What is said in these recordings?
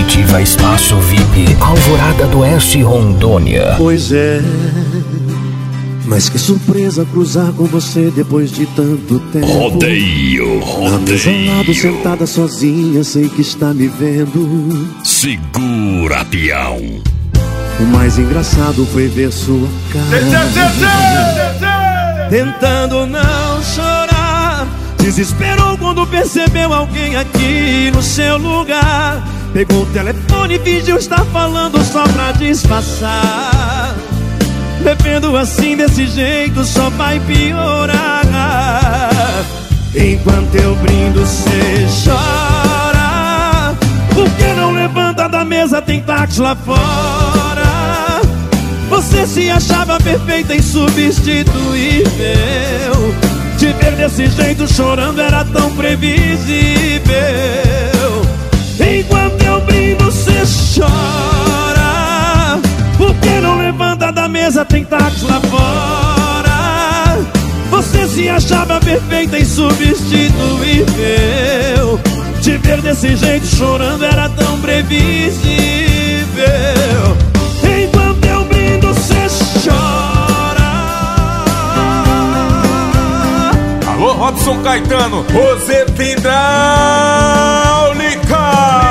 Comitiva Espaço VIP, Alvorada do Oeste, Rondônia. Pois é, mas que surpresa cruzar com você depois de tanto tempo. Rodeio. Na mesa ao lado, sentada sozinha, sei que está me vendo. Segura, peão. O mais engraçado foi ver sua cara tentando não chorar. Desesperou quando percebeu alguém aqui no seu lugar. Pegou o telefone e fingiu estar falando só pra disfarçar. Bebendo assim desse jeito só vai piorar. Enquanto eu brindo cê chora. Por que não levanta da mesa, tem táxi lá fora. Você se achava perfeita, insubstituível. Te ver desse jeito chorando era tão previsível. Enquanto eu brindo cê chora. Por que não levanta da mesa, tem táxi lá fora. Você se achava perfeita, insubstituível. Te ver desse jeito chorando era tão previsível. Enquanto eu brindo cê chora. Alô, Robson Caetano, Roseta Hidráulica.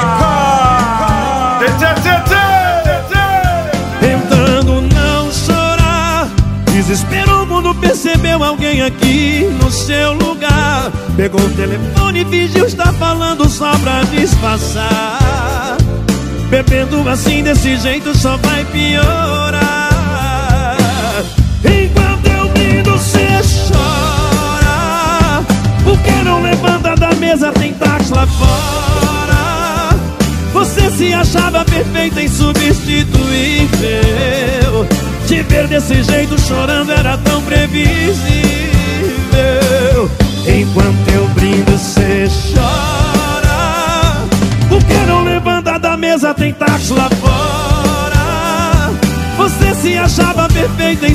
Tentando não chorar. Desesperou quando percebeu alguém aqui no seu lugar. Pegou o telefone e fingiu estar falando só pra disfarçar. Bebendo assim desse jeito só vai piorar. Enquanto eu brindo cê chora. Por que não levanta da mesa, tem táxi lá fora. Você se achava perfeita, insubstituível. Te ver desse jeito chorando era tão previsível. Enquanto eu brindo cê chora. Por que não levanta da mesa, tem táxi lá fora. Você se achava perfeita,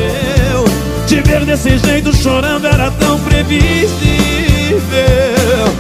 insubstituível. Te ver desse jeito chorando era tão previsível.